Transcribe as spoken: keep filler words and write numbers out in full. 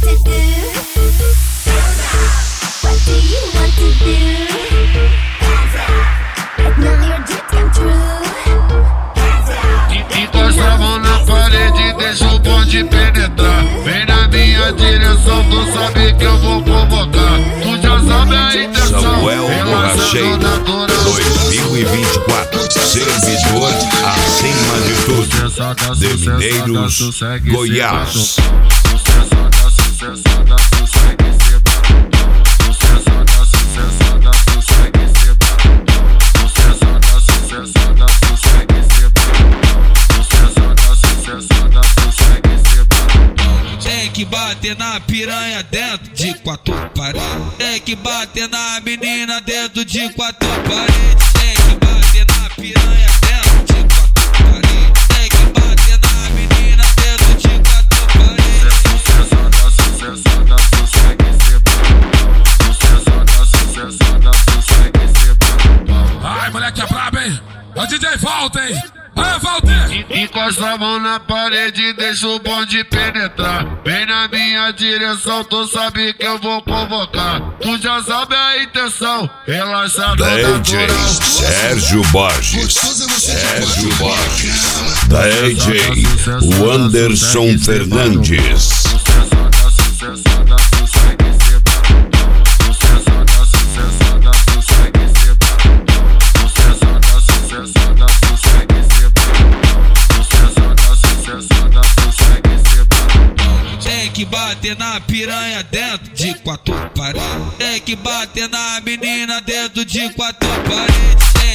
to do? What do you want to do? Right now your dreams come true. Encosta a mão na parede, deixa o bonde penetrar. Vem na minha direção, tu sabe que eu vou provocar. Tu já sabe a intenção. Samuel Borracheiro dois mil e vinte e quatro. Servidor acima de tudo. De Mineiros, Goiás. Tem que bater na piranha dentro de quatro paredes. Tem que bater na menina dentro de quatro paredes. Tem que bater na piranha dentro de quatro paredes. Tem que bater na menina dentro de quatro paredes. Sucessada, sucessada, sossegue cebra. Sucessada, sucessada, sossegue cebra. Ai, moleque é brabo, hein? Ô D J, volta, hein? Ah, Valdir! Encosta a mão na parede e deixa o bonde penetrar. Vem na minha direção, tu sabe que eu vou convocar. Tu já sabe a intenção, relaxado D J Sérgio Borges. Sérgio Borges. D J Wanderson Fernandes. Sucessada, sucessada, sossegue cebra. Sucessada, sucessada, sossegue cebra. Sucessada, sucessada, sossegue cebra. Tem que bater na piranha dentro de quatro paredes. Tem que bater na menina dentro de quatro paredes.